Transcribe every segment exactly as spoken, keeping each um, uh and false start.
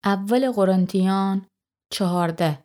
اول قرنتیان چهارده.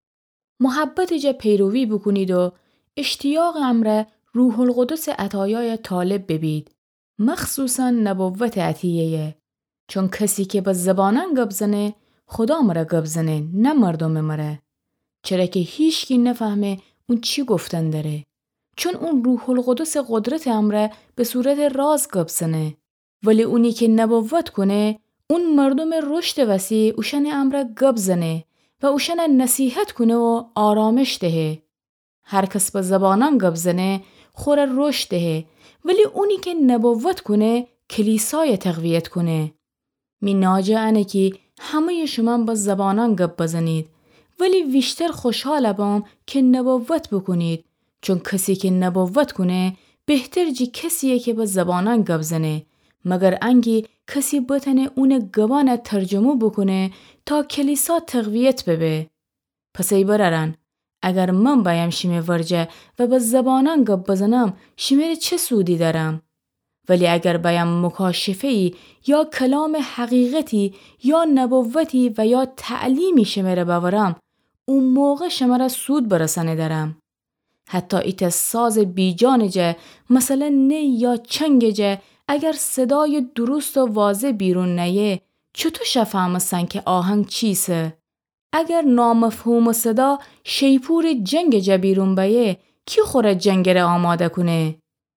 محبت جا پیروی بکنید و اشتیاق امر روح القدس عطایای طالب ببید، مخصوصا نبوت عطیه، چون کسی که به زبانان گپ زنه خدا مره گپ زنه، نه مردم مره، چرا که هیچ کی نفهمه اون چی گفتن داره، چون اون روح القدس قدرت امره به صورت راز گپ زنه. ولی اونی که نبوت کنه اون مردم رشد وسیع اوشن امره گپ زنه و اوشن نصیحت کنه و آرامش دهه. هر کس به زبانان گپ زنه خور رشد دهه، ولی اونی که نبوت کنه کلیسای تقویت کنه. می ناجعنه که همه شما با زبانان گپ بزنید، ولی بیشتر خوشحال بام که نبوت بکنید، چون کسی که نبوت کنه بهتر جی کسیه که با زبانان گپ زنه، مگر انگی کسی بتنه اون گبانه ترجمه بکنه تا کلیسا تقویت ببه. پس ای بررن، اگر من بایم شیمه ورجه و با زبانان گپ بزنم شیمه چه سودی دارم؟ ولی اگر بایم مکاشفه‌ای یا کلام حقیقتی یا نبوتی و یا تعلیمی شمره باورم، اون موقع شمره سود برسانه دارم. حتی ایت ساز بیجان جه، مثلا نه یا چنگ جه، اگر صدای درست و واضح بیرون نیه، چطور شفهمستن که آهنگ چیسه؟ اگر نامفهوم صدا شیپور جنگ جه بیرون بیه، کی خوره جنگ را آماده کنه؟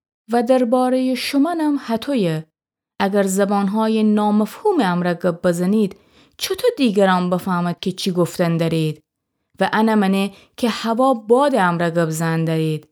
و درباره شمانم حتویه. اگر زبانهای نامفهوم امر گپ بزنید، چطور دیگران بفهمد که چی گفتن دارید؟ و انا منه که هوا باد امر گپ زن دارید.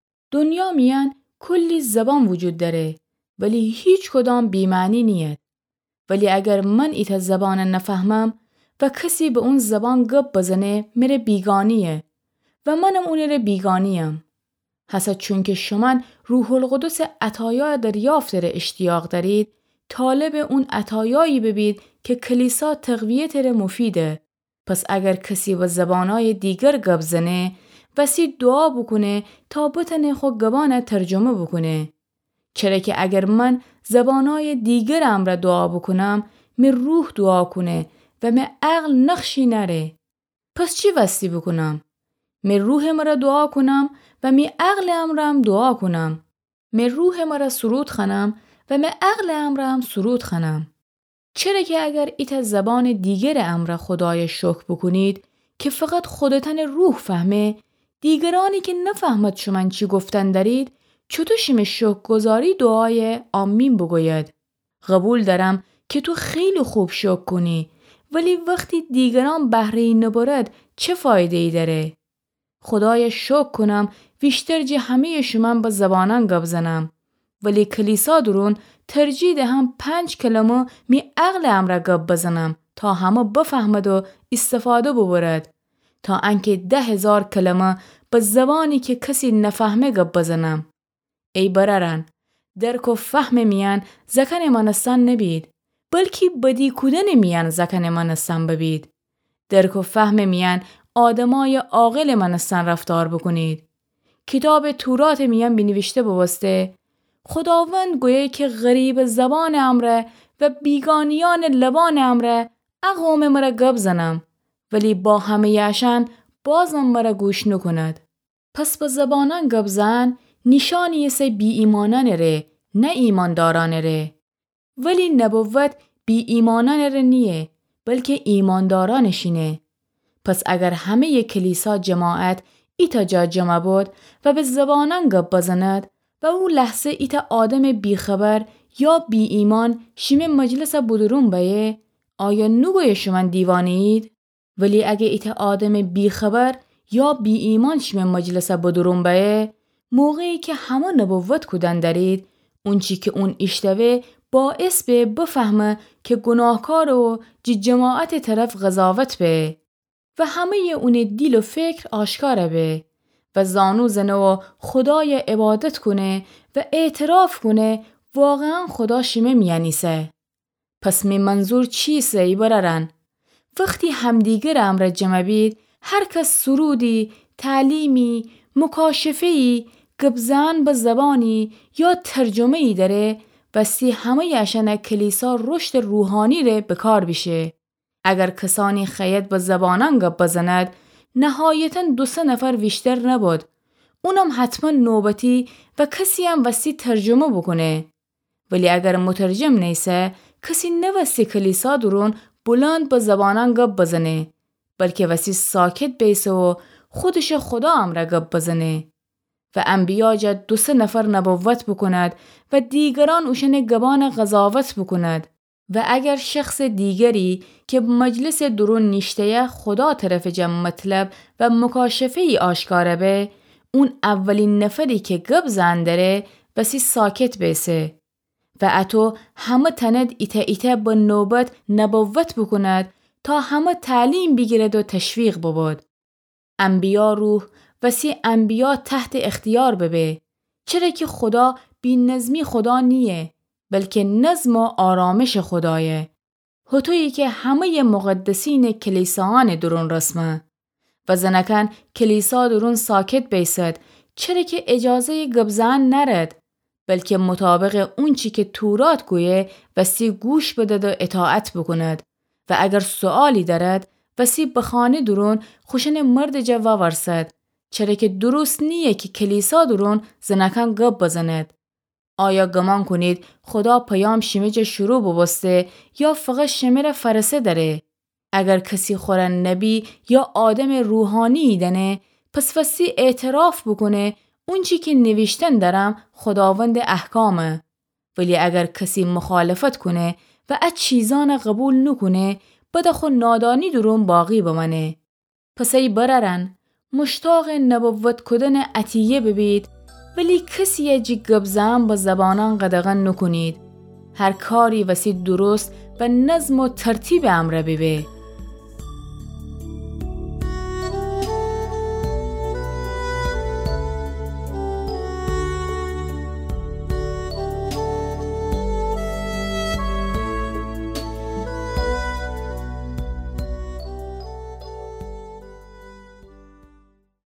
دنیا میان کلی زبان وجود داره، ولی هیچ کدام بی‌معنی نیست. ولی اگر من ایت زبان نفهمم و کسی به اون زبان گپ بزنه میره بیگانیه و منم اون رو بیگانیم. حسد چون که شما روح القدس عطایا دریافت را اشتیاق دارید، طالب اون عطایایی ببید که کلیسا تقویت را مفیده. پس اگر کسی با زبانای دیگر گپ زنه، بسی دعا بکنه تا بتنه خود گبانه ترجمه بکنه. چرا که اگر من زبانای دیگر امر دعا بکنم، می روح دعا کنه و می عقل نقشی نره. پس چی وستی بکنم؟ می روح مرا دعا کنم و می عقل امرم دعا کنم. می روح مرا سرود خنم و می عقل امرم سرود خنم. چرا که اگر ایت زبان دیگر امر خدای شکر بکنید که فقط خودتن روح فهمه، دیگرانی که نفهمد شما چی گفتن دارید، چطور شیم شکر گذاری دعای آمین بگوید؟ قبول دارم که تو خیلی خوب شکر کنی، ولی وقتی دیگران بهره نبرد چه فایده ای داره؟ خدای شکر کنم بیشتر جه همه شما با زبانان گپ زنم، ولی کلیسا درون ترجیح دهم پنج کلمه می عقل امر گپ بزنم تا همه بفهمد و استفاده ببرد، تا انکه ده هزار کلمه به زبانی که کسی نفهمه گپ بزنم. ای بررن، درک و فهم میان زکن منستان نبید، بلکه بدی کودن میان زکن منستان ببید. درک و فهم میان آدمای عاقل منستان رفتار بکنید. کتاب تورات میان بنوشته بوسته، خداوند گویه که غریب زبان امره و بیگانیان لبان امره اقوام مرا گپ زنم، ولی با همه یشن بازم مرا گوش نکند. پس با زبانان گپ زن نشانی سه بی ایمانان ره، نه ایمانداران ره. ولی نبوت بی ایمانان ره نیه، بلکه ایماندارانشینه. پس اگر همه کلیسا جماعت ایتا جا جمع بود و به زبانان گپ بزند و او لحظه ایتا آدم بیخبر یا بی ایمان شیم مجلس بدرون بیه، آیا نگوی شما دیوانید؟ ولی اگه ایتا آدم بیخبر یا بی ایمان شیم مجلس بدرون بیه، موقعی که همه نبوت کدن دارید، اون چی که اون اشتوه باعث به بفهمه که گناهکار و جی جماعت طرف قضاوت به و همه اون دیل و فکر آشکاره به و زانو زنه و خدای عبادت کنه و اعتراف کنه واقعا خدا شیمه میانیسه. پس می منظور چیسه ای بررن؟ وقتی همدیگر امر جمع بید، هر کس سرودی، تعلیمی، مکاشفه‌ای، گبزن به زبانی یا ترجمه‌ای داره، بستی همه یشن کلیسا رشد روحانی ره بکار بشه. اگر کسانی خیت به زبانان گپ بزند نهایتاً دو سه نفر بیشتر نبود. اونم حتما نوبتی و کسی هم وسی ترجمه بکنه. ولی اگر مترجم نیسه کسی نوستی کلیسا درون بلند به زبانان گپ بزنه، بلکه وسی ساکت بیسه و خودش خدا هم را گپ بزنه. و انبیا جا دو سه نفر نبوت بکند و دیگران اوشن گبان قضاوت بکند. و اگر شخص دیگری که مجلس درون نیشته خدا طرف جمع مطلب و مکاشفه ای آشکاره به، اون اولین نفری که گپ زندره بسی ساکت بیسه و اتو همه تند ایتا ایتا با نوبت نبوت بکند تا همه تعلیم بگیرد و تشویق ببود. انبیا روح وسی انبیا تحت اختیار ببه، چرا که خدا بی نظمی خدا نیه، بلکه نظم و آرامش خدایه. هتویی که همه مقدسین کلیساان درون رسمه و زنکن کلیسا درون ساکت بیسد، چرا که اجازه گبزن نرد، بلکه مطابق اون چی که تورات گویه وسی گوش بدد و اطاعت بکند. و اگر سوالی دارد وسی بخانه درون خوشن مرد جواب ورسد، چرا که درست نیه که کلیسا درون زنکن گپ بزند. آیا گمان کنید خدا پیام شمیج شروع ببسته یا فقط شمیر فرسه داره؟ اگر کسی خورن نبی یا آدم روحانی دنه، پس وسی اعتراف بکنه اون چی که نوشتن دارم خداوند احکامه. ولی اگر کسی مخالفت کنه و از چیزان قبول نکنه، بده خود نادانی درون باقی بمانه. پس ای بررن مشتاق نبوت کدن عطیه ببید، ولی کسی جی گبزن با زبانان قدغن نکنید. هر کاری وسی درست و نظم و ترتیب امر ببه.